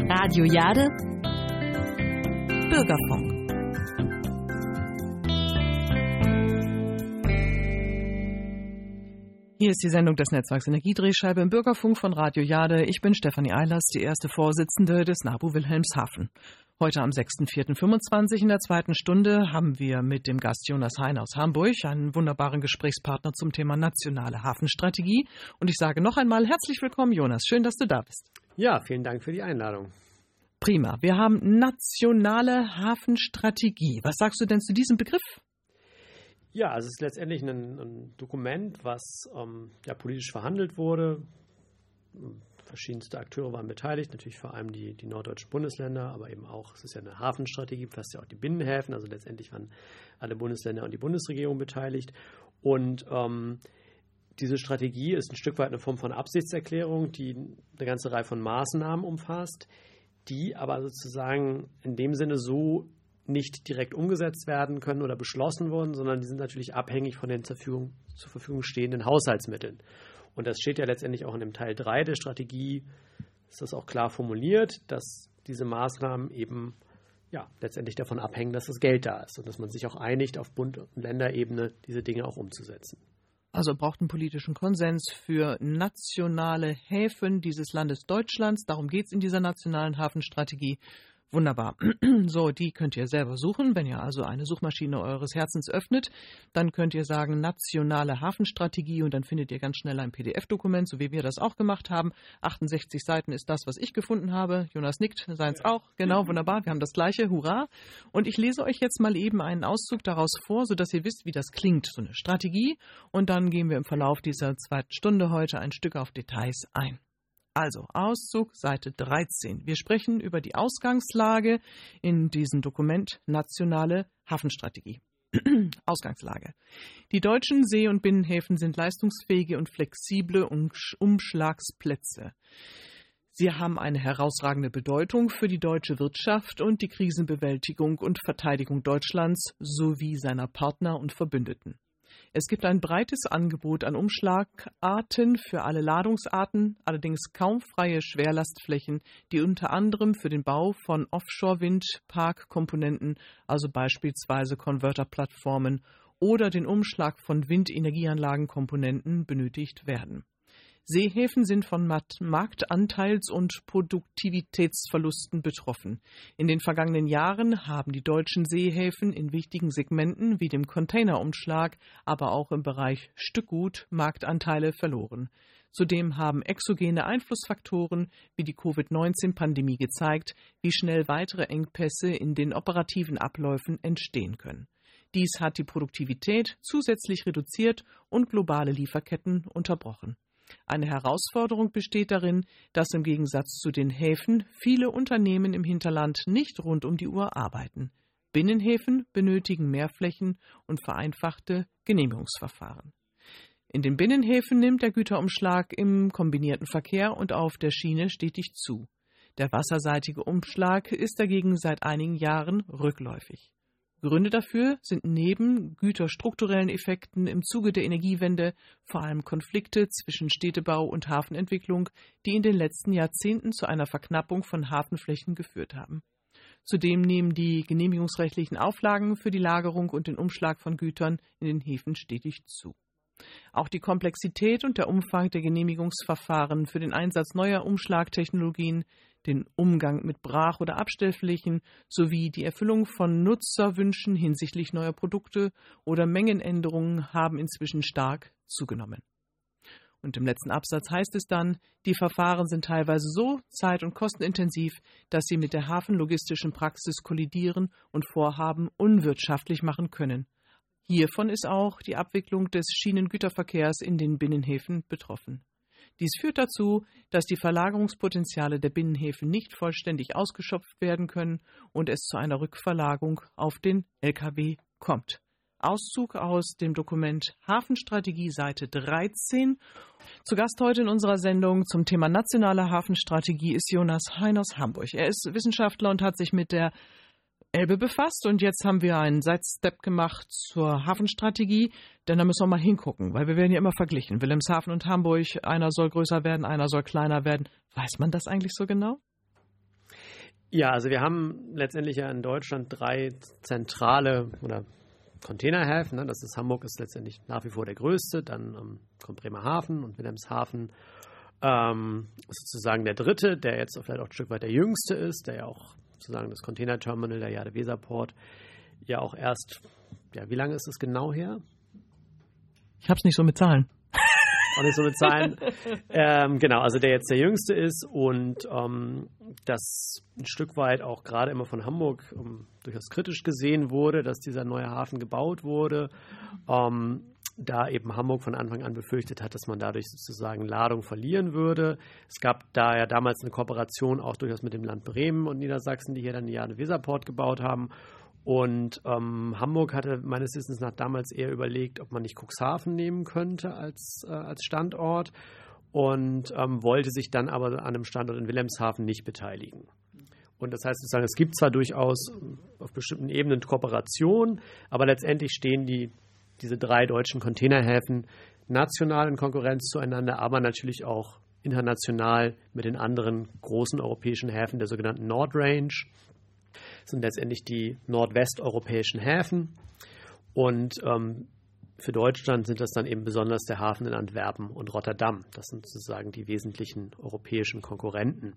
Radio Jade Bürgerfunk. Hier ist die Sendung des Netzwerks Energiedrehscheibe im Bürgerfunk von Radio Jade. Ich bin Stefanie Eilers, die erste Vorsitzende des NABU Wilhelmshaven. Heute am 6.4.25 in der zweiten Stunde haben wir mit dem Gast Jonas Hein aus Hamburg einen wunderbaren Gesprächspartner zum Thema nationale Hafenstrategie. Und ich sage noch einmal herzlich willkommen, Jonas. Schön, dass du da bist. Ja, vielen Dank für die Einladung. Prima. Wir haben nationale Hafenstrategie. Was sagst du denn zu diesem Begriff? Ja, also es ist letztendlich ein Dokument, was politisch verhandelt wurde. Verschiedenste Akteure waren beteiligt, natürlich vor allem die norddeutschen Bundesländer, aber eben auch, es ist ja eine Hafenstrategie, fast ja auch die Binnenhäfen, also letztendlich waren alle Bundesländer und die Bundesregierung beteiligt. Und diese Strategie ist ein Stück weit eine Form von Absichtserklärung, die eine ganze Reihe von Maßnahmen umfasst, die aber sozusagen in dem Sinne so nicht direkt umgesetzt werden können oder beschlossen wurden, sondern die sind natürlich abhängig von den zur Verfügung stehenden Haushaltsmitteln. Und das steht ja letztendlich auch in dem Teil 3 der Strategie, ist das auch klar formuliert, dass diese Maßnahmen eben letztendlich davon abhängen, dass das Geld da ist und dass man sich auch einigt, auf Bund- und Länderebene diese Dinge auch umzusetzen. Also braucht einen politischen Konsens für nationale Häfen dieses Landes Deutschlands. Darum geht es in dieser nationalen Hafenstrategie. Wunderbar. So, die könnt ihr selber suchen. Wenn ihr also eine Suchmaschine eures Herzens öffnet, dann könnt ihr sagen nationale Hafenstrategie und dann findet ihr ganz schnell ein PDF-Dokument, so wie wir das auch gemacht haben. 68 Seiten ist das, was ich gefunden habe. Jonas nickt, seins auch. Genau, wunderbar. Wir haben das Gleiche. Hurra. Und ich lese euch jetzt mal eben einen Auszug daraus vor, sodass ihr wisst, wie das klingt, so eine Strategie. Und dann gehen wir im Verlauf dieser zweiten Stunde heute ein Stück auf Details ein. Also, Auszug, Seite 13. Wir sprechen über die Ausgangslage in diesem Dokument Nationale Hafenstrategie. Ausgangslage. Die deutschen See- und Binnenhäfen sind leistungsfähige und flexible Umschlagsplätze. Sie haben eine herausragende Bedeutung für die deutsche Wirtschaft und die Krisenbewältigung und Verteidigung Deutschlands sowie seiner Partner und Verbündeten. Es gibt ein breites Angebot an Umschlagarten für alle Ladungsarten, allerdings kaum freie Schwerlastflächen, die unter anderem für den Bau von Offshore-Windpark-Komponenten, also beispielsweise Konverterplattformen, oder den Umschlag von Windenergieanlagenkomponenten benötigt werden. Seehäfen sind von Marktanteils- und Produktivitätsverlusten betroffen. In den vergangenen Jahren haben die deutschen Seehäfen in wichtigen Segmenten wie dem Containerumschlag, aber auch im Bereich Stückgut Marktanteile verloren. Zudem haben exogene Einflussfaktoren wie die Covid-19-Pandemie gezeigt, wie schnell weitere Engpässe in den operativen Abläufen entstehen können. Dies hat die Produktivität zusätzlich reduziert und globale Lieferketten unterbrochen. Eine Herausforderung besteht darin, dass im Gegensatz zu den Häfen viele Unternehmen im Hinterland nicht rund um die Uhr arbeiten. Binnenhäfen benötigen mehr Flächen und vereinfachte Genehmigungsverfahren. In den Binnenhäfen nimmt der Güterumschlag im kombinierten Verkehr und auf der Schiene stetig zu. Der wasserseitige Umschlag ist dagegen seit einigen Jahren rückläufig. Gründe dafür sind neben güterstrukturellen Effekten im Zuge der Energiewende vor allem Konflikte zwischen Städtebau und Hafenentwicklung, die in den letzten Jahrzehnten zu einer Verknappung von Hafenflächen geführt haben. Zudem nehmen die genehmigungsrechtlichen Auflagen für die Lagerung und den Umschlag von Gütern in den Häfen stetig zu. Auch die Komplexität und der Umfang der Genehmigungsverfahren für den Einsatz neuer Umschlagtechnologien, den Umgang mit Brach- oder Abstellflächen sowie die Erfüllung von Nutzerwünschen hinsichtlich neuer Produkte oder Mengenänderungen haben inzwischen stark zugenommen. Und im letzten Absatz heißt es dann, die Verfahren sind teilweise so zeit- und kostenintensiv, dass sie mit der hafenlogistischen Praxis kollidieren und Vorhaben unwirtschaftlich machen können. Hiervon ist auch die Abwicklung des Schienengüterverkehrs in den Binnenhäfen betroffen. Dies führt dazu, dass die Verlagerungspotenziale der Binnenhäfen nicht vollständig ausgeschöpft werden können und es zu einer Rückverlagerung auf den Lkw kommt. Auszug aus dem Dokument Hafenstrategie, Seite 13. Zu Gast heute in unserer Sendung zum Thema nationale Hafenstrategie ist Jonas Hein aus Hamburg. Er ist Wissenschaftler und hat sich mit der Elbe befasst und jetzt haben wir einen Sidestep gemacht zur Hafenstrategie, denn da müssen wir mal hingucken, weil wir werden ja immer verglichen. Wilhelmshaven und Hamburg, einer soll größer werden, einer soll kleiner werden. Weiß man das eigentlich so genau? Ja, also wir haben letztendlich ja in Deutschland 3 zentrale oder Containerhäfen. Ne? Das ist Hamburg, ist letztendlich nach wie vor der größte. Dann kommt Bremerhaven und Wilhelmshaven ist sozusagen der dritte, der jetzt vielleicht auch ein Stück weit der jüngste ist, der ja auch sozusagen das Containerterminal der Jade-Weser-Port ja auch erst, ja, wie lange ist es genau her? Ich habe es nicht so mit Zahlen. Auch nicht so mit Zahlen. Genau, also der jetzt der jüngste ist und das ein Stück weit auch gerade immer von Hamburg durchaus kritisch gesehen wurde, dass dieser neue Hafen gebaut wurde, da eben Hamburg von Anfang an befürchtet hat, dass man dadurch sozusagen Ladung verlieren würde. Es gab da ja damals eine Kooperation auch durchaus mit dem Land Bremen und Niedersachsen, die hier dann die Jade-Weser-Port gebaut haben. Und Hamburg hatte meines Wissens nach damals eher überlegt, ob man nicht Cuxhaven nehmen könnte als Standort und wollte sich dann aber an einem Standort in Wilhelmshaven nicht beteiligen. Und das heißt sozusagen, es gibt zwar durchaus auf bestimmten Ebenen Kooperation, aber letztendlich stehen diese 3 deutschen Containerhäfen national in Konkurrenz zueinander, aber natürlich auch international mit den anderen großen europäischen Häfen der sogenannten Nordrange. Das sind letztendlich die nordwesteuropäischen Häfen und für Deutschland sind das dann eben besonders der Hafen in Antwerpen und Rotterdam. Das sind sozusagen die wesentlichen europäischen Konkurrenten.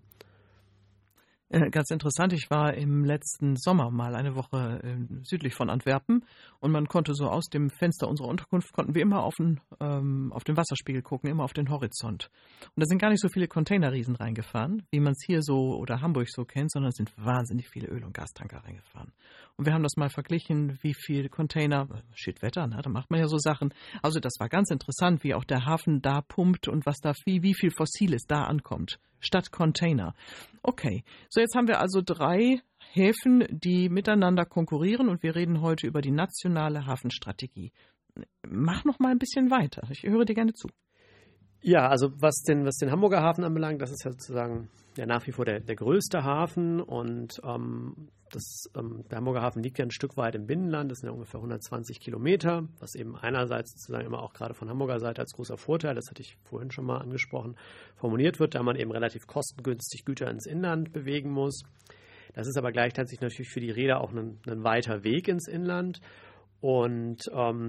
Ganz interessant, ich war im letzten Sommer mal eine Woche südlich von Antwerpen und man konnte so aus dem Fenster unserer Unterkunft, konnten wir immer auf den Wasserspiegel gucken, immer auf den Horizont. Und da sind gar nicht so viele Containerriesen reingefahren, wie man es hier so oder Hamburg so kennt, sondern es sind wahnsinnig viele Öl- und Gastanker reingefahren. Und wir haben das mal verglichen, wie viele Container, shit Wetter, ne, da macht man ja so Sachen. Also das war ganz interessant, wie auch der Hafen da pumpt und was da wie viel Fossiles da ankommt. Statt Container. Okay, so jetzt haben wir also 3 Häfen, die miteinander konkurrieren und wir reden heute über die nationale Hafenstrategie. Mach noch mal ein bisschen weiter, ich höre dir gerne zu. Ja, also was den Hamburger Hafen anbelangt, das ist ja sozusagen nach wie vor der größte Hafen und der Hamburger Hafen liegt ja ein Stück weit im Binnenland, das sind ja ungefähr 120 Kilometer, was eben einerseits sozusagen immer auch gerade von Hamburger Seite als großer Vorteil, das hatte ich vorhin schon mal angesprochen, formuliert wird, da man eben relativ kostengünstig Güter ins Inland bewegen muss. Das ist aber gleichzeitig natürlich für die Reeder auch ein weiter Weg ins Inland und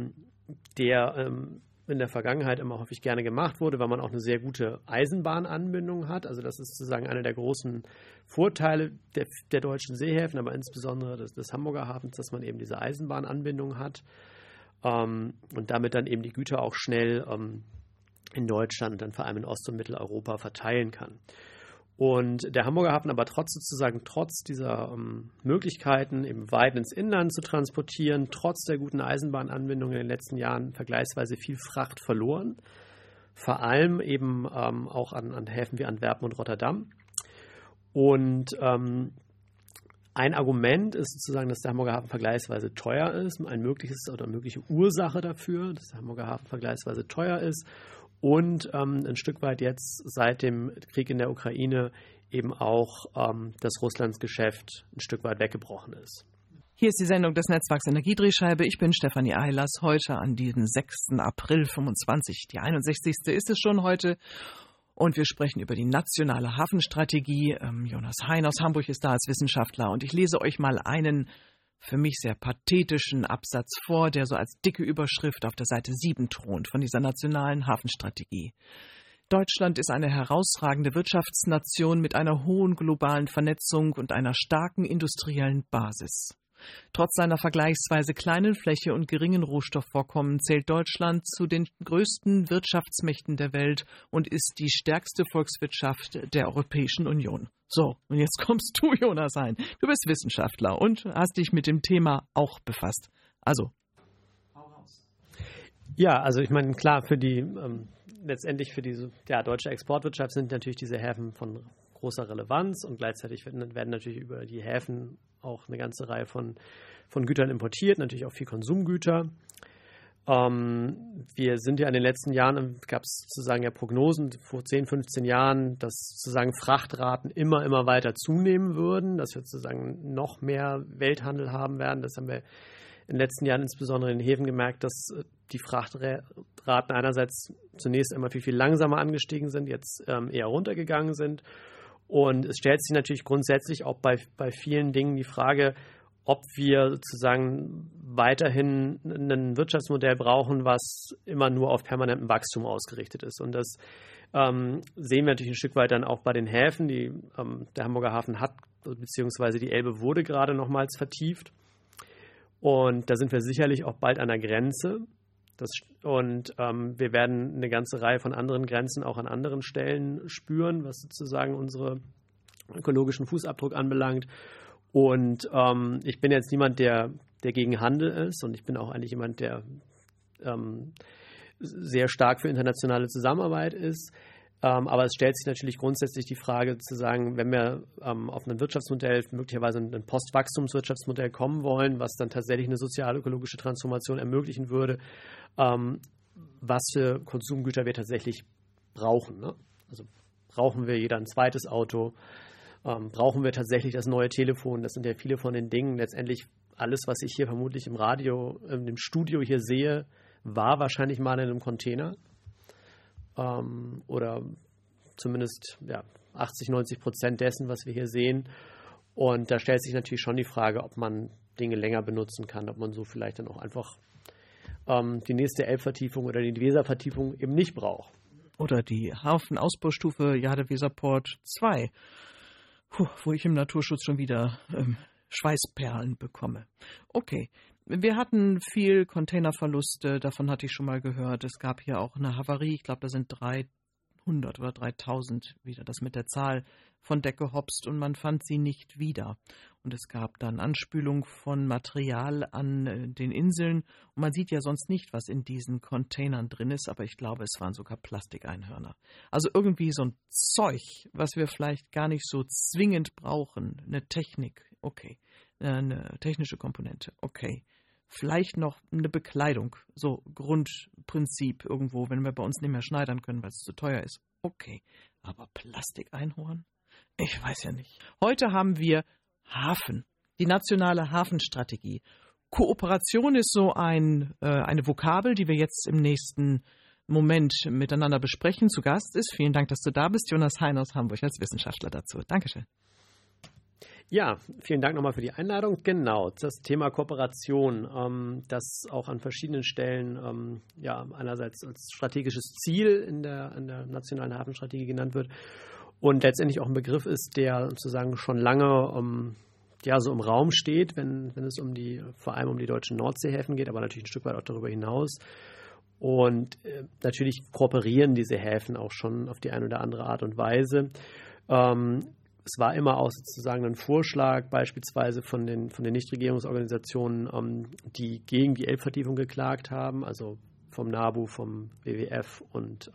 der in der Vergangenheit immer häufig gerne gemacht wurde, weil man auch eine sehr gute Eisenbahnanbindung hat. Also das ist sozusagen einer der großen Vorteile der deutschen Seehäfen, aber insbesondere des Hamburger Hafens, dass man eben diese Eisenbahnanbindung hat und damit dann eben die Güter auch schnell in Deutschland und dann vor allem in Ost- und Mitteleuropa verteilen kann. Und der Hamburger Hafen aber trotz dieser Möglichkeiten, eben weit ins Inland zu transportieren, trotz der guten Eisenbahnanbindung in den letzten Jahren vergleichsweise viel Fracht verloren. Vor allem eben auch an Häfen wie Antwerpen und Rotterdam. Und ein Argument ist sozusagen, dass der Hamburger Hafen vergleichsweise teuer ist. Eine mögliche Ursache dafür, dass der Hamburger Hafen vergleichsweise teuer ist. Und ein Stück weit jetzt seit dem Krieg in der Ukraine eben auch das Russlandsgeschäft ein Stück weit weggebrochen ist. Hier ist die Sendung des Netzwerks Energiedrehscheibe. Ich bin Stefanie Eilers, heute an diesem 6. April 25. Die 61. ist es schon heute. Und wir sprechen über die nationale Hafenstrategie. Jonas Hein aus Hamburg ist da als Wissenschaftler. Und ich lese euch mal einen für mich sehr pathetischen Absatz vor, der so als dicke Überschrift auf der Seite 7 thront von dieser nationalen Hafenstrategie. Deutschland ist eine herausragende Wirtschaftsnation mit einer hohen globalen Vernetzung und einer starken industriellen Basis. Trotz seiner vergleichsweise kleinen Fläche und geringen Rohstoffvorkommen zählt Deutschland zu den größten Wirtschaftsmächten der Welt und ist die stärkste Volkswirtschaft der Europäischen Union. So, und jetzt kommst du, Jonas Hein. Du bist Wissenschaftler und hast dich mit dem Thema auch befasst. Also, hau raus. Ja, also ich meine, klar, letztendlich für diese deutsche Exportwirtschaft sind natürlich diese Häfen von großer Relevanz und gleichzeitig werden natürlich über die Häfen auch eine ganze Reihe von Gütern importiert, natürlich auch viel Konsumgüter. Wir sind ja in den letzten Jahren, gab es sozusagen ja Prognosen vor 10, 15 Jahren, dass sozusagen Frachtraten immer weiter zunehmen würden, dass wir sozusagen noch mehr Welthandel haben werden. Das haben wir in den letzten Jahren insbesondere in den Häfen gemerkt, dass die Frachtraten einerseits zunächst immer viel langsamer angestiegen sind, jetzt eher runtergegangen sind. Und es stellt sich natürlich grundsätzlich auch bei vielen Dingen die Frage, ob wir sozusagen weiterhin ein Wirtschaftsmodell brauchen, was immer nur auf permanentem Wachstum ausgerichtet ist. Und das sehen wir natürlich ein Stück weit dann auch bei den Häfen. Der Hamburger Hafen hat, beziehungsweise die Elbe wurde gerade nochmals vertieft. Und da sind wir sicherlich auch bald an der Grenze. Wir werden eine ganze Reihe von anderen Grenzen auch an anderen Stellen spüren, was sozusagen unseren ökologischen Fußabdruck anbelangt. Und ich bin jetzt niemand, der gegen Handel ist, und ich bin auch eigentlich jemand, der sehr stark für internationale Zusammenarbeit ist. Aber es stellt sich natürlich grundsätzlich die Frage zu sagen, wenn wir auf ein Wirtschaftsmodell, möglicherweise ein Postwachstumswirtschaftsmodell kommen wollen, was dann tatsächlich eine sozial-ökologische Transformation ermöglichen würde, was für Konsumgüter wir tatsächlich brauchen. Ne? Also brauchen wir jeder ein zweites Auto? Brauchen wir tatsächlich das neue Telefon? Das sind ja viele von den Dingen. Letztendlich alles, was ich hier vermutlich im Radio, im Studio hier sehe, war wahrscheinlich mal in einem Container. Oder zumindest 80-90% dessen, was wir hier sehen. Und da stellt sich natürlich schon die Frage, ob man Dinge länger benutzen kann, ob man so vielleicht dann auch einfach die nächste Elbvertiefung oder die Weservertiefung eben nicht braucht. Oder die Hafenausbaustufe Jade-Weserport 2, wo ich im Naturschutz schon wieder Schweißperlen bekomme. Okay, wir hatten viel Containerverluste, davon hatte ich schon mal gehört. Es gab hier auch eine Havarie, ich glaube, da sind 300 oder 3000 wieder, das mit der Zahl von Deck gehopst, und man fand sie nicht wieder. Und es gab dann Anspülung von Material an den Inseln. Und man sieht ja sonst nicht, was in diesen Containern drin ist, aber ich glaube, es waren sogar Plastikeinhörner. Also irgendwie so ein Zeug, was wir vielleicht gar nicht so zwingend brauchen. Eine Technik, okay. Eine technische Komponente, okay. Vielleicht noch eine Bekleidung, so Grundprinzip irgendwo, wenn wir bei uns nicht mehr schneidern können, weil es zu teuer ist. Okay, aber Plastikeinhorn? Ich weiß ja nicht. Heute haben wir Hafen, die nationale Hafenstrategie. Kooperation ist so eine Vokabel, die wir jetzt im nächsten Moment miteinander besprechen. Zu Gast ist, vielen Dank, dass du da bist, Jonas Hein aus Hamburg als Wissenschaftler dazu. Dankeschön. Ja, vielen Dank nochmal für die Einladung. Genau, das Thema Kooperation, das auch an verschiedenen Stellen einerseits als strategisches Ziel in der nationalen Hafenstrategie genannt wird und letztendlich auch ein Begriff ist, der sozusagen schon lange so im Raum steht, wenn es vor allem um die deutschen Nordseehäfen geht, aber natürlich ein Stück weit auch darüber hinaus. Und natürlich kooperieren diese Häfen auch schon auf die eine oder andere Art und Weise. Es war immer auch sozusagen ein Vorschlag beispielsweise von den Nichtregierungsorganisationen, die gegen die Elbvertiefung geklagt haben, also vom NABU, vom WWF und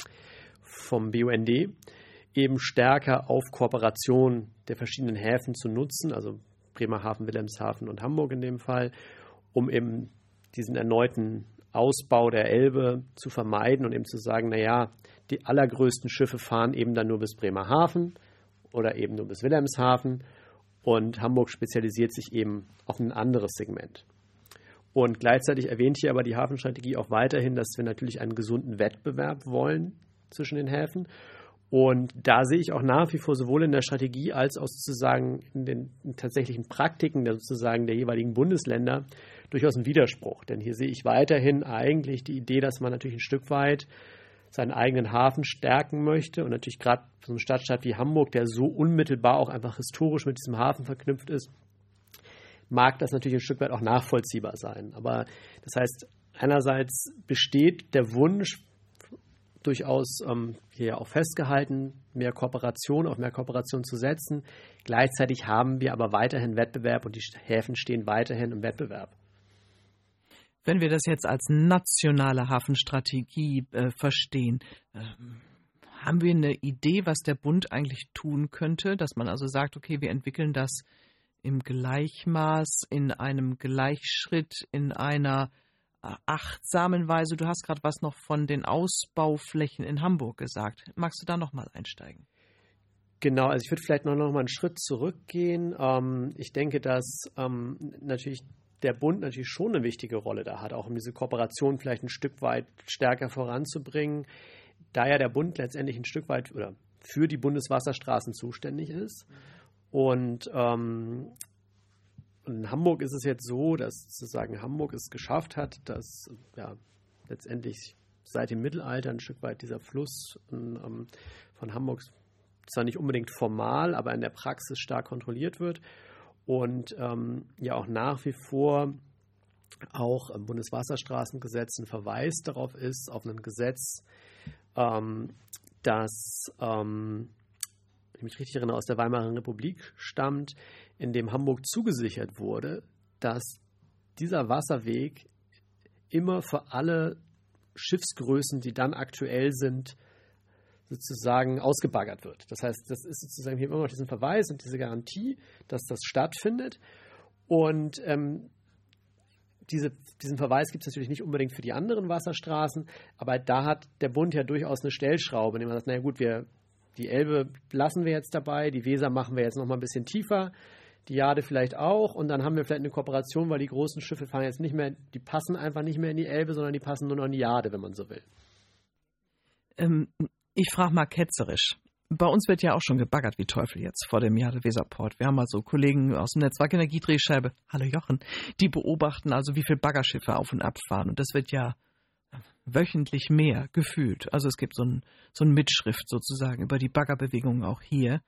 vom BUND, eben stärker auf Kooperation der verschiedenen Häfen zu nutzen, also Bremerhaven, Wilhelmshaven und Hamburg in dem Fall, um eben diesen erneuten Ausbau der Elbe zu vermeiden und eben zu sagen, naja, die allergrößten Schiffe fahren eben dann nur bis Bremerhaven oder eben nur bis Wilhelmshaven, und Hamburg spezialisiert sich eben auf ein anderes Segment. Und gleichzeitig erwähnt hier aber die Hafenstrategie auch weiterhin, dass wir natürlich einen gesunden Wettbewerb wollen zwischen den Häfen. Und da sehe ich auch nach wie vor sowohl in der Strategie als auch sozusagen in den tatsächlichen Praktiken der jeweiligen Bundesländer durchaus einen Widerspruch. Denn hier sehe ich weiterhin eigentlich die Idee, dass man natürlich ein Stück weit seinen eigenen Hafen stärken möchte. Und natürlich gerade so eine Stadtstaat wie Hamburg, der so unmittelbar auch einfach historisch mit diesem Hafen verknüpft ist, mag das natürlich ein Stück weit auch nachvollziehbar sein. Aber das heißt, einerseits besteht der Wunsch, durchaus hier auch festgehalten, auf mehr Kooperation zu setzen. Gleichzeitig haben wir aber weiterhin Wettbewerb und die Häfen stehen weiterhin im Wettbewerb. Wenn wir das jetzt als nationale Hafenstrategie verstehen, haben wir eine Idee, was der Bund eigentlich tun könnte? Dass man also sagt, okay, wir entwickeln das im Gleichmaß, in einem Gleichschritt, in einer achtsamen Weise. Du hast gerade was noch von den Ausbauflächen in Hamburg gesagt. Magst du da noch mal einsteigen? Genau, also ich würde vielleicht noch mal einen Schritt zurückgehen. Ich denke, dass natürlich der Bund natürlich schon eine wichtige Rolle da hat, auch um diese Kooperation vielleicht ein Stück weit stärker voranzubringen. Da ja der Bund letztendlich ein Stück weit oder für die Bundeswasserstraßen zuständig ist. Und in Hamburg ist es jetzt so, dass sozusagen Hamburg es geschafft hat, dass letztendlich seit dem Mittelalter ein Stück weit dieser Fluss von Hamburg zwar nicht unbedingt formal, aber in der Praxis stark kontrolliert wird und auch nach wie vor auch im Bundeswasserstraßengesetz ein Verweis darauf ist, auf ein Gesetz, das, wenn ich mich richtig erinnere, aus der Weimarer Republik stammt, in dem Hamburg zugesichert wurde, dass dieser Wasserweg immer für alle Schiffsgrößen, die dann aktuell sind, sozusagen ausgebaggert wird. Das heißt, das ist sozusagen hier immer noch diesen Verweis und diese Garantie, dass das stattfindet. Und diesen Verweis gibt es natürlich nicht unbedingt für die anderen Wasserstraßen, aber da hat der Bund ja durchaus eine Stellschraube, indem man sagt, naja gut, die Elbe lassen wir jetzt dabei, die Weser machen wir jetzt noch mal ein bisschen tiefer, die Jade vielleicht auch und dann haben wir vielleicht eine Kooperation, weil die großen Schiffe fahren jetzt nicht mehr, die passen einfach nicht mehr in die Elbe, sondern die passen nur noch in die Jade, wenn man so will. Ich frage mal ketzerisch. Bei uns wird ja auch schon gebaggert wie Teufel jetzt vor dem Jade-Weser-Port. Wir haben also Kollegen aus dem Netzwerk Energiedrehscheibe, hallo Jochen, die beobachten also, wie viele Baggerschiffe auf und ab fahren. Und das wird ja wöchentlich mehr gefühlt. Also es gibt so ein Mitschrift sozusagen über die Baggerbewegungen auch hier.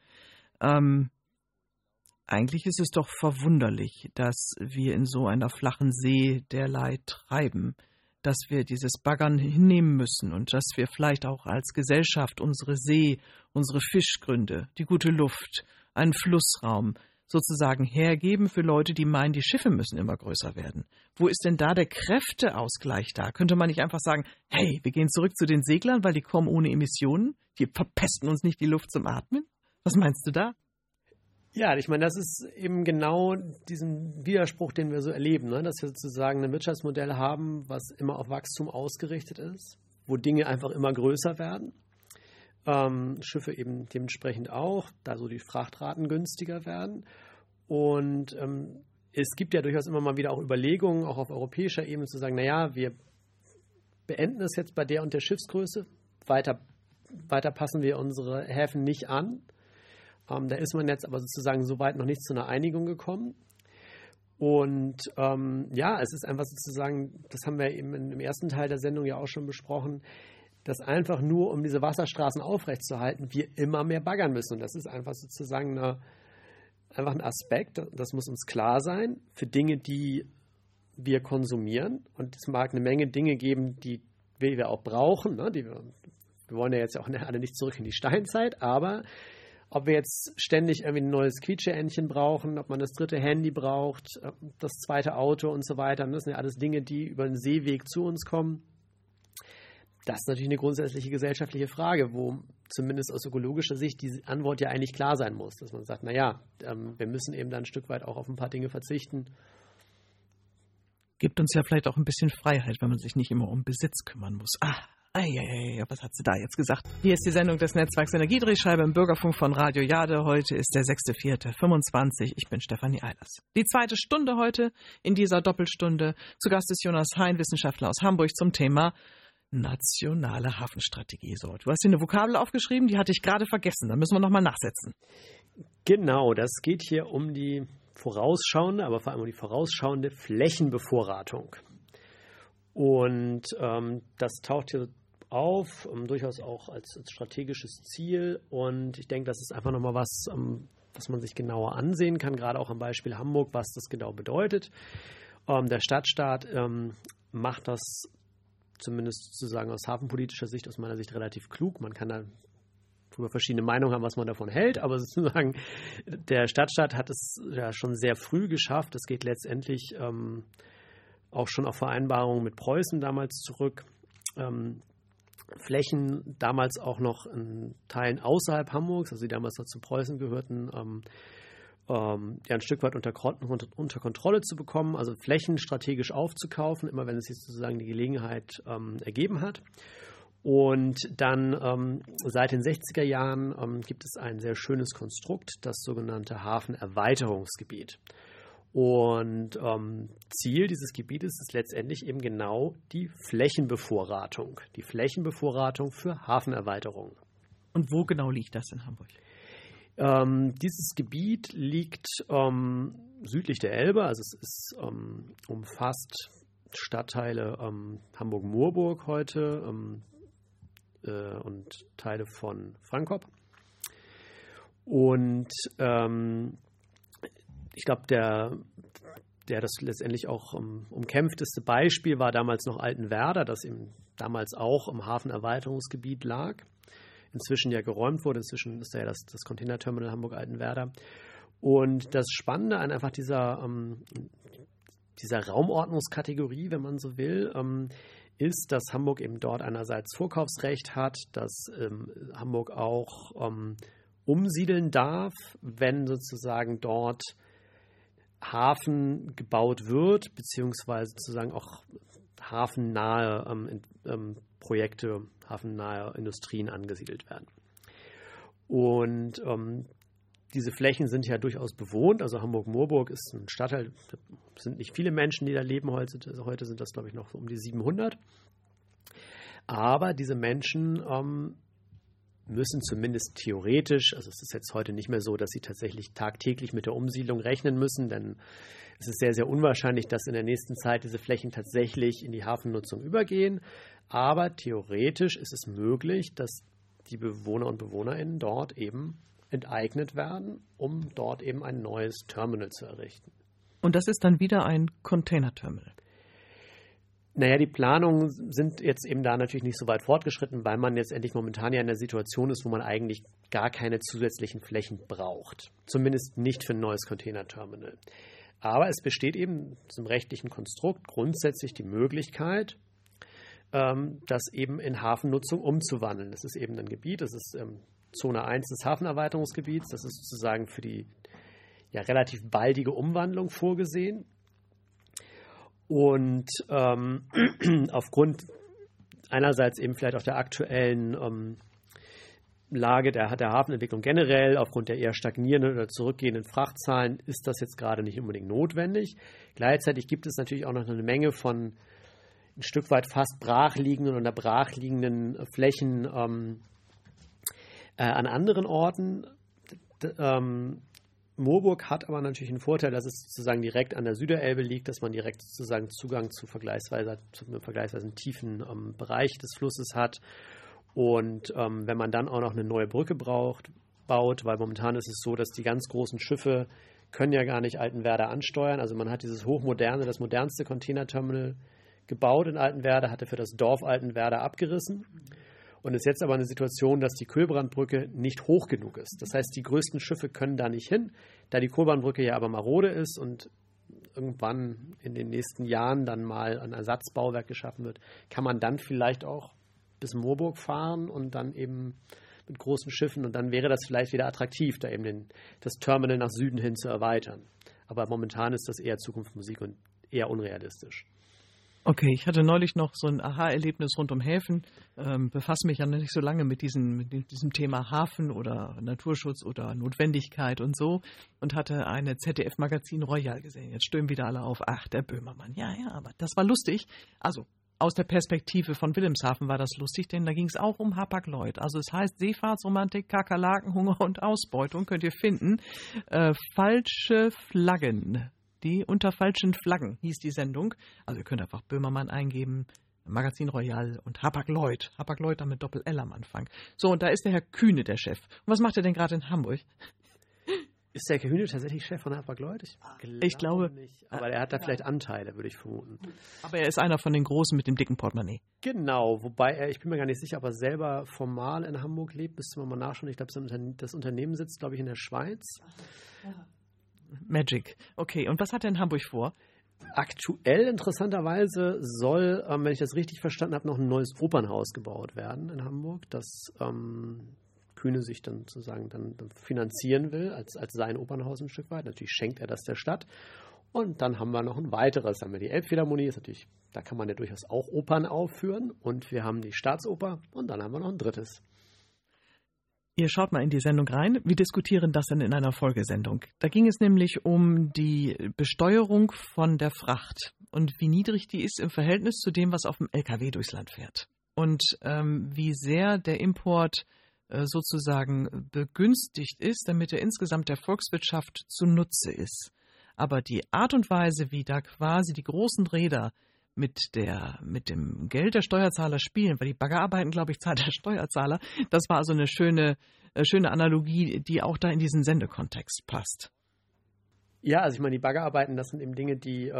Eigentlich ist es doch verwunderlich, dass wir in so einer flachen See derlei treiben, dass wir dieses Baggern hinnehmen müssen und dass wir vielleicht auch als Gesellschaft unsere See, unsere Fischgründe, die gute Luft, einen Flussraum sozusagen hergeben für Leute, die meinen, die Schiffe müssen immer größer werden. Wo ist denn da der Kräfteausgleich da? Könnte man nicht einfach sagen, hey, wir gehen zurück zu den Seglern, weil die kommen ohne Emissionen, die verpesten uns nicht die Luft zum Atmen? Was meinst du da? Ja, ich meine, das ist eben genau diesen Widerspruch, den wir so erleben, ne? Dass wir sozusagen ein Wirtschaftsmodell haben, was immer auf Wachstum ausgerichtet ist, wo Dinge einfach immer größer werden. Schiffe eben dementsprechend auch, da so die Frachtraten günstiger werden. Und es gibt ja durchaus immer mal wieder auch Überlegungen, auch auf europäischer Ebene zu sagen, naja, wir beenden es jetzt bei der und der Schiffsgröße, weiter passen wir unsere Häfen nicht an. Da ist man jetzt aber sozusagen soweit noch nicht zu einer Einigung gekommen. Und es ist einfach sozusagen, das haben wir eben im ersten Teil der Sendung ja auch schon besprochen, dass einfach nur, um diese Wasserstraßen aufrechtzuerhalten, wir immer mehr baggern müssen. Und das ist einfach sozusagen einfach ein Aspekt, das muss uns klar sein, für Dinge, die wir konsumieren. Und es mag eine Menge Dinge geben, die wir auch brauchen. Ne? Wir wollen ja jetzt auch alle nicht zurück in die Steinzeit, aber ob wir jetzt ständig irgendwie ein neues Quietscheentchen brauchen, ob man das dritte Handy braucht, das zweite Auto und so weiter. Das sind ja alles Dinge, die über den Seeweg zu uns kommen. Das ist natürlich eine grundsätzliche gesellschaftliche Frage, wo zumindest aus ökologischer Sicht die Antwort ja eigentlich klar sein muss. Dass man sagt, naja, wir müssen eben da ein Stück weit auch auf ein paar Dinge verzichten. Gibt uns ja vielleicht auch ein bisschen Freiheit, wenn man sich nicht immer um Besitz kümmern muss. Was hat sie da jetzt gesagt? Hier ist die Sendung des Netzwerks Energiedrehscheibe im Bürgerfunk von Radio Jade. Heute ist der 6.4.25. Ich bin Stefanie Eilers. Die zweite Stunde heute in dieser Doppelstunde. Zu Gast ist Jonas Hein, Wissenschaftler aus Hamburg, zum Thema nationale Hafenstrategie. So, du hast hier eine Vokabel aufgeschrieben, die hatte ich gerade vergessen. Da müssen wir nochmal nachsetzen. Genau, das geht hier um die vorausschauende, aber vor allem um die vorausschauende Flächenbevorratung. Und das taucht hier auf, durchaus auch als strategisches Ziel. Und ich denke, das ist einfach nochmal was, was man sich genauer ansehen kann, gerade auch am Beispiel Hamburg, was das genau bedeutet. Der Stadtstaat macht das zumindest sozusagen aus hafenpolitischer Sicht, aus meiner Sicht relativ klug. Man kann da darüber verschiedene Meinungen haben, was man davon hält, aber sozusagen der Stadtstaat hat es ja schon sehr früh geschafft. Es geht letztendlich auch schon auf Vereinbarungen mit Preußen damals zurück. Flächen damals auch noch in Teilen außerhalb Hamburgs, also die damals noch zu Preußen gehörten, ein Stück weit unter Kontrolle zu bekommen, also Flächen strategisch aufzukaufen, immer wenn es sich sozusagen die Gelegenheit ergeben hat. Und dann seit den 60er Jahren gibt es ein sehr schönes Konstrukt, das sogenannte Hafenerweiterungsgebiet. Und Ziel dieses Gebietes ist letztendlich eben genau die Flächenbevorratung. Die Flächenbevorratung für Hafenerweiterung. Und wo genau liegt das in Hamburg? Dieses Gebiet liegt südlich der Elbe, also es umfasst Stadtteile Hamburg-Moorburg heute und Teile von Frankop. Und ich glaube, der das letztendlich auch umkämpfteste Beispiel war damals noch Altenwerder, das eben damals auch im Hafenerweiterungsgebiet lag. Inzwischen ja geräumt wurde. Inzwischen ist ja das Containerterminal Hamburg-Altenwerder. Und das Spannende an einfach dieser Raumordnungskategorie, wenn man so will, ist, dass Hamburg eben dort einerseits Vorkaufsrecht hat, dass Hamburg auch umsiedeln darf, wenn sozusagen dort Hafen gebaut wird, beziehungsweise sozusagen auch hafennahe Projekte, hafennahe Industrien angesiedelt werden. Und diese Flächen sind ja durchaus bewohnt. Also Hamburg-Moorburg ist ein Stadtteil, da sind nicht viele Menschen, die da leben. Heute sind das, glaube ich, noch um die 700. Aber diese Menschen müssen zumindest theoretisch, also es ist jetzt heute nicht mehr so, dass sie tatsächlich tagtäglich mit der Umsiedlung rechnen müssen, denn es ist sehr, sehr unwahrscheinlich, dass in der nächsten Zeit diese Flächen tatsächlich in die Hafennutzung übergehen. Aber theoretisch ist es möglich, dass die Bewohner und BewohnerInnen dort eben enteignet werden, um dort eben ein neues Terminal zu errichten. Und das ist dann wieder ein Containerterminal? Naja, die Planungen sind jetzt eben da natürlich nicht so weit fortgeschritten, weil man jetzt endlich momentan ja in der Situation ist, wo man eigentlich gar keine zusätzlichen Flächen braucht. Zumindest nicht für ein neues Containerterminal. Aber es besteht eben zum rechtlichen Konstrukt grundsätzlich die Möglichkeit, das eben in Hafennutzung umzuwandeln. Das ist eben ein Gebiet, das ist Zone 1 des Hafenerweiterungsgebiets. Das ist sozusagen für die ja relativ baldige Umwandlung vorgesehen. Und aufgrund einerseits eben vielleicht auch der aktuellen Lage der Hafenentwicklung generell, aufgrund der eher stagnierenden oder zurückgehenden Frachtzahlen, ist das jetzt gerade nicht unbedingt notwendig. Gleichzeitig gibt es natürlich auch noch eine Menge von ein Stück weit fast brachliegenden oder brachliegenden Flächen an anderen Orten. Moorburg hat aber natürlich einen Vorteil, dass es sozusagen direkt an der Süderelbe liegt, dass man direkt sozusagen Zugang zu einem vergleichsweise tiefen Bereich des Flusses hat. Und wenn man dann auch noch eine neue Brücke baut, weil momentan ist es so, dass die ganz großen Schiffe können ja gar nicht Altenwerder ansteuern. Also man hat dieses hochmoderne, das modernste Containerterminal gebaut in Altenwerder, hatte für das Dorf Altenwerder abgerissen. Und ist jetzt aber eine Situation, dass die Kühlbrandbrücke nicht hoch genug ist. Das heißt, die größten Schiffe können da nicht hin. Da die Kühlbrandbrücke ja aber marode ist und irgendwann in den nächsten Jahren dann mal ein Ersatzbauwerk geschaffen wird, kann man dann vielleicht auch bis Moorburg fahren und dann eben mit großen Schiffen. Und dann wäre das vielleicht wieder attraktiv, da eben das Terminal nach Süden hin zu erweitern. Aber momentan ist das eher Zukunftsmusik und eher unrealistisch. Okay, ich hatte neulich noch so ein Aha-Erlebnis rund um Häfen, befasse mich ja nicht so lange mit diesem Thema Hafen oder Naturschutz oder Notwendigkeit und so und hatte eine ZDF-Magazin Royal gesehen. Jetzt stöhnen wieder alle auf, ach, der Böhmermann. Ja, aber das war lustig. Also aus der Perspektive von Wilhelmshaven war das lustig, denn da ging es auch um Hapag-Lloyd. Also es heißt Seefahrtsromantik, Kakerlaken, Hunger und Ausbeutung, könnt ihr finden. Falsche Flaggen. Die unter falschen Flaggen hieß die Sendung. Also ihr könnt einfach Böhmermann eingeben, Magazin Royal und Hapag-Lloyd. Hapag-Lloyd dann mit Doppel-L am Anfang. So, und da ist der Herr Kühne der Chef. Und was macht er denn gerade in Hamburg? Ist der Kühne tatsächlich Chef von Hapag-Lloyd? Ich glaube nicht. Aber er hat da vielleicht Anteile, würde ich vermuten. Aber er ist einer von den Großen mit dem dicken Portemonnaie. Genau, wobei ich bin mir gar nicht sicher, ob er selber formal in Hamburg lebt. Müsste man mal nachschauen. Ich glaube, das Unternehmen sitzt, glaube ich, in der Schweiz. Ja. Magic. Okay, und was hat er in Hamburg vor? Aktuell, interessanterweise, soll, wenn ich das richtig verstanden habe, noch ein neues Opernhaus gebaut werden in Hamburg, das Kühne sich dann sozusagen dann finanzieren will, als sein Opernhaus ein Stück weit. Natürlich schenkt er das der Stadt. Und dann haben wir noch ein weiteres. Dann haben wir die Elbphilharmonie, ist natürlich, da kann man ja durchaus auch Opern aufführen. Und wir haben die Staatsoper und dann haben wir noch ein drittes. Ihr schaut mal in die Sendung rein. Wir diskutieren das dann in einer Folgesendung. Da ging es nämlich um die Besteuerung von der Fracht und wie niedrig die ist im Verhältnis zu dem, was auf dem LKW durchs Land fährt. Und wie sehr der Import sozusagen begünstigt ist, damit er insgesamt der Volkswirtschaft zunutze ist. Aber die Art und Weise, wie da quasi die großen Räder mit dem Geld der Steuerzahler spielen, weil die Baggerarbeiten, glaube ich, zahlt der Steuerzahler, das war also eine schöne Analogie, die auch da in diesen Sendekontext passt. Ja, also ich meine, die Baggerarbeiten, das sind eben Dinge, die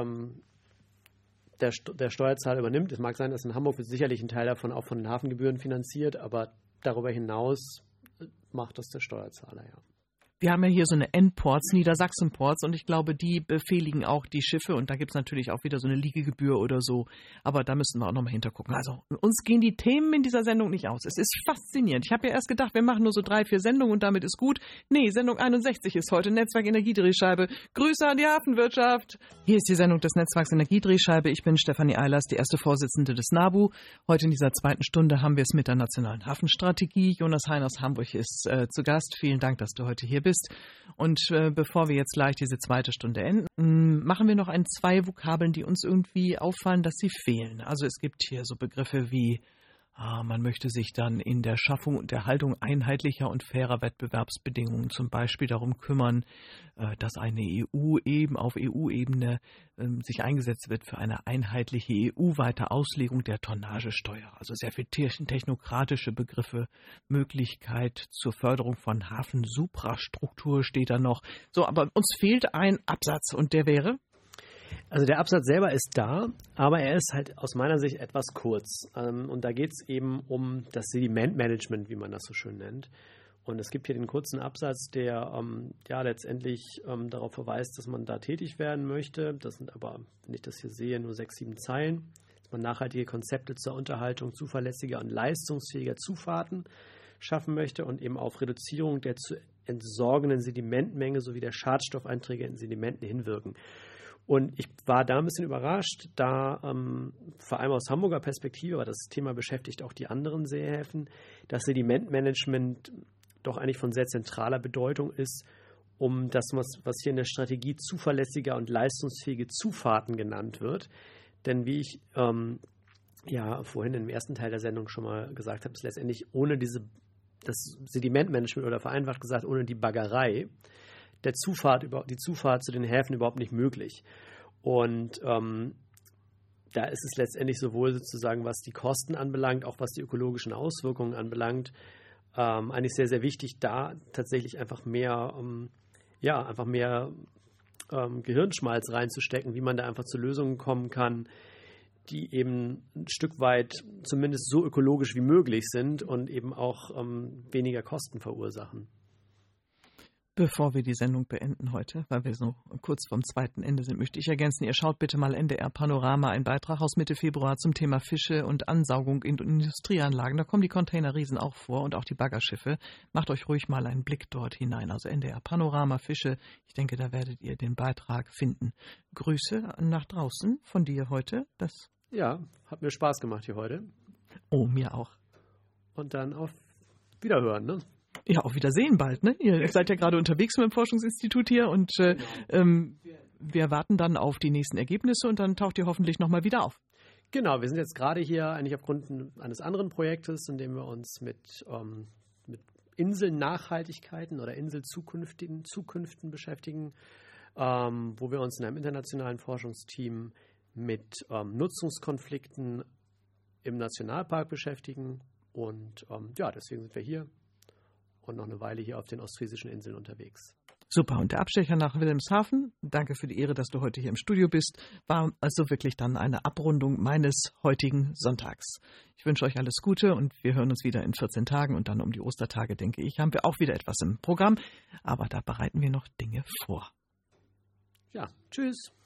der Steuerzahler übernimmt. Es mag sein, dass in Hamburg wird sicherlich ein Teil davon auch von den Hafengebühren finanziert, aber darüber hinaus macht das der Steuerzahler, ja. Wir haben ja hier so eine N-Ports, Niedersachsen-Ports, und ich glaube, die befehligen auch die Schiffe, und da gibt es natürlich auch wieder so eine Liegegebühr oder so, aber da müssen wir auch nochmal hintergucken. Also uns gehen die Themen in dieser Sendung nicht aus. Es ist faszinierend. Ich habe ja erst gedacht, wir machen nur so 3-4 Sendungen und damit ist gut. Nee, Sendung 61 ist heute Netzwerk Energiedrehscheibe. Grüße an die Hafenwirtschaft. Hier ist die Sendung des Netzwerks Energiedrehscheibe. Ich bin Stefanie Eilers, die erste Vorsitzende des NABU. Heute in dieser 2. Stunde haben wir es mit der Nationalen Hafenstrategie. Jonas Hein aus Hamburg ist zu Gast. Vielen Dank, dass du heute hier bist. Und bevor wir jetzt gleich diese 2. Stunde enden, machen wir noch 2 Vokabeln, die uns irgendwie auffallen, dass sie fehlen. Also es gibt hier so Begriffe wie, man möchte sich dann in der Schaffung und Erhaltung einheitlicher und fairer Wettbewerbsbedingungen zum Beispiel darum kümmern, dass eine EU eben auf EU-Ebene sich eingesetzt wird für eine einheitliche EU-weite Auslegung der Tonnagesteuer. Also sehr viel technokratische Begriffe, Möglichkeit zur Förderung von Hafensuprastruktur steht da noch. So, aber uns fehlt ein Absatz und der wäre? Also der Absatz selber ist da, aber er ist halt aus meiner Sicht etwas kurz. Und da geht es eben um das Sedimentmanagement, wie man das so schön nennt. Und es gibt hier den kurzen Absatz, der letztendlich darauf verweist, dass man da tätig werden möchte. Das sind aber, wenn ich das hier sehe, nur 6-7 Zeilen. Dass man nachhaltige Konzepte zur Unterhaltung zuverlässiger und leistungsfähiger Zufahrten schaffen möchte und eben auf Reduzierung der zu entsorgenden Sedimentmenge sowie der Schadstoffeinträge in Sedimenten hinwirken. Und ich war da ein bisschen überrascht, da vor allem aus Hamburger Perspektive, aber das Thema beschäftigt auch die anderen Seehäfen, dass Sedimentmanagement doch eigentlich von sehr zentraler Bedeutung ist, um das, was hier in der Strategie zuverlässiger und leistungsfähige Zufahrten genannt wird. Denn wie ich vorhin im ersten Teil der Sendung schon mal gesagt habe, ist letztendlich ohne das Sedimentmanagement oder vereinfacht gesagt ohne die Baggerei die Zufahrt zu den Häfen überhaupt nicht möglich. Und da ist es letztendlich sowohl sozusagen, was die Kosten anbelangt, auch was die ökologischen Auswirkungen anbelangt, eigentlich sehr, sehr wichtig, da tatsächlich einfach mehr Gehirnschmalz reinzustecken, wie man da einfach zu Lösungen kommen kann, die eben ein Stück weit zumindest so ökologisch wie möglich sind und eben auch weniger Kosten verursachen. Bevor wir die Sendung beenden heute, weil wir so kurz vorm 2. Ende sind, möchte ich ergänzen, ihr schaut bitte mal NDR Panorama, ein Beitrag aus Mitte Februar zum Thema Fische und Ansaugung in Industrieanlagen. Da kommen die Containerriesen auch vor und auch die Baggerschiffe. Macht euch ruhig mal einen Blick dort hinein. Also NDR Panorama, Fische, ich denke, da werdet ihr den Beitrag finden. Grüße nach draußen von dir heute. Ja, hat mir Spaß gemacht hier heute. Oh, mir auch. Und dann auf Wiederhören, ne? Ja, auf Wiedersehen bald, ne? Ihr seid ja gerade unterwegs mit dem Forschungsinstitut hier und wir warten dann auf die nächsten Ergebnisse und dann taucht ihr hoffentlich nochmal wieder auf. Genau, wir sind jetzt gerade hier eigentlich aufgrund eines anderen Projektes, in dem wir uns mit Inselnachhaltigkeiten oder Inselzukünften beschäftigen, wo wir uns in einem internationalen Forschungsteam mit Nutzungskonflikten im Nationalpark beschäftigen. Und deswegen sind wir hier und noch eine Weile hier auf den ostfriesischen Inseln unterwegs. Super, und der Abstecher nach Wilhelmshaven, danke für die Ehre, dass du heute hier im Studio bist, war also wirklich dann eine Abrundung meines heutigen Sonntags. Ich wünsche euch alles Gute und wir hören uns wieder in 14 Tagen und dann um die Ostertage, denke ich, haben wir auch wieder etwas im Programm, aber da bereiten wir noch Dinge vor. Ja, tschüss.